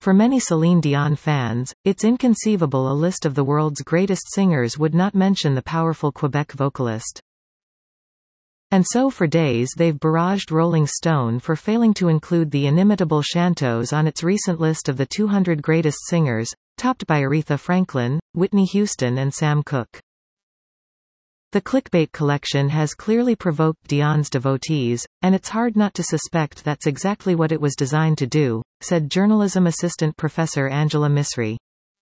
For many Celine Dion fans, it's inconceivable a list of the world's greatest singers would not mention the powerful Quebec vocalist. And so for days they've barraged Rolling Stone for failing to include the inimitable Chanteuse on its recent list of the 200 greatest singers, topped by Aretha Franklin, Whitney Houston and Sam Cooke. The clickbait collection has clearly provoked Dion's devotees, and it's hard not to suspect that's exactly what it was designed to do, said journalism assistant professor Angela Misri.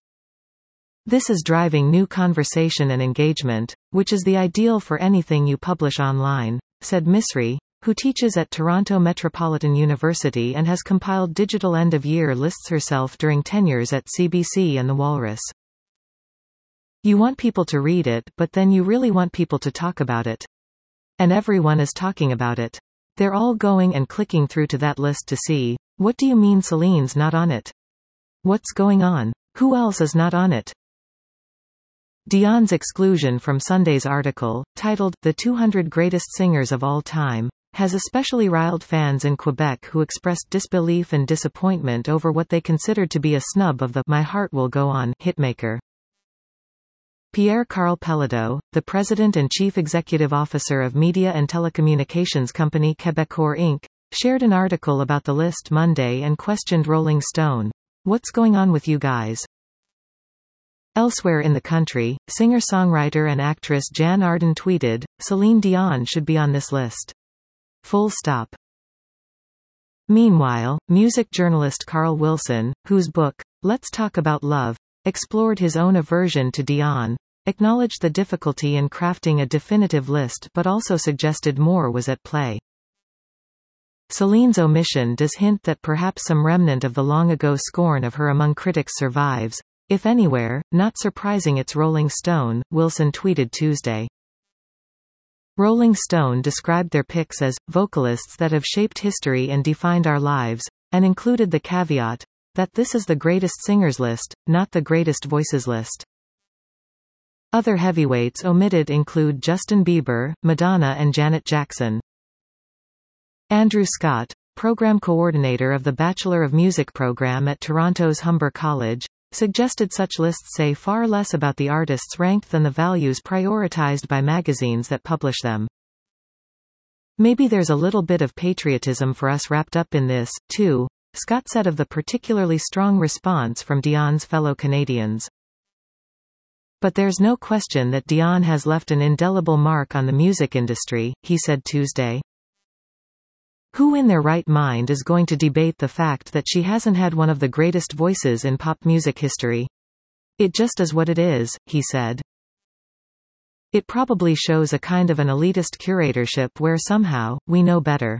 This is driving new conversation and engagement, which is the ideal for anything you publish online, said Misri, who teaches at Toronto Metropolitan University and has compiled digital end-of-year lists herself during tenures at CBC and The Walrus. You want people to read it, but then you really want people to talk about it. And everyone is talking about it. They're all going and clicking through to that list to see, what do you mean Celine's not on it? What's going on? Who else is not on it? Dion's exclusion from Sunday's article, titled, The 200 Greatest Singers of All Time, has especially riled fans in Quebec who expressed disbelief and disappointment over what they considered to be a snub of the My Heart Will Go On hitmaker. Pierre-Carl Péladeau, the president and chief executive officer of media and telecommunications company Quebecor Inc., shared an article about the list Monday and questioned Rolling Stone. What's going on with you guys? Elsewhere in the country, singer-songwriter and actress Jan Arden tweeted, Celine Dion should be on this list. Full stop. Meanwhile, music journalist Carl Wilson, whose book, Let's Talk About Love, explored his own aversion to Dion, acknowledged the difficulty in crafting a definitive list but also suggested more was at play. Celine's omission does hint that perhaps some remnant of the long-ago scorn of her among critics survives, if anywhere, not surprising it's Rolling Stone, Wilson tweeted Tuesday. Rolling Stone described their picks as vocalists that have shaped history and defined our lives, and included the caveat that this is the greatest singers list, not the greatest voices list. Other heavyweights omitted include Justin Bieber, Madonna and Janet Jackson. Andrew Scott, program coordinator of the Bachelor of Music program at Toronto's Humber College, suggested such lists say far less about the artists ranked than the values prioritized by magazines that publish them. Maybe there's a little bit of patriotism for us wrapped up in this, too, Scott said of the particularly strong response from Dion's fellow Canadians. But there's no question that Dion has left an indelible mark on the music industry, he said Tuesday. Who in their right mind is going to debate the fact that she hasn't had one of the greatest voices in pop music history? It just is what it is, he said. It probably shows a kind of an elitist curatorship where somehow, we know better.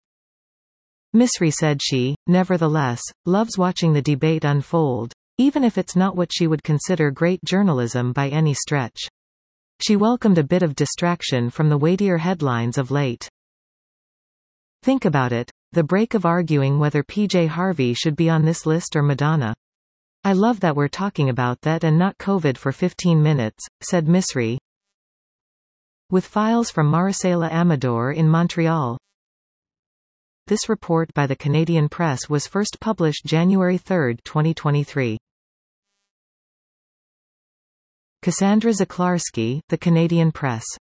Misri said she, nevertheless, loves watching the debate unfold, even if it's not what she would consider great journalism by any stretch. She welcomed a bit of distraction from the weightier headlines of late. Think about it, the break of arguing whether PJ Harvey should be on this list or Madonna. I love that we're talking about that and not COVID for 15 minutes, said Misri. With files from Maricela Amador in Montreal. This report by the Canadian Press was first published January 3, 2023. Cassandra Zaklarski, The Canadian Press.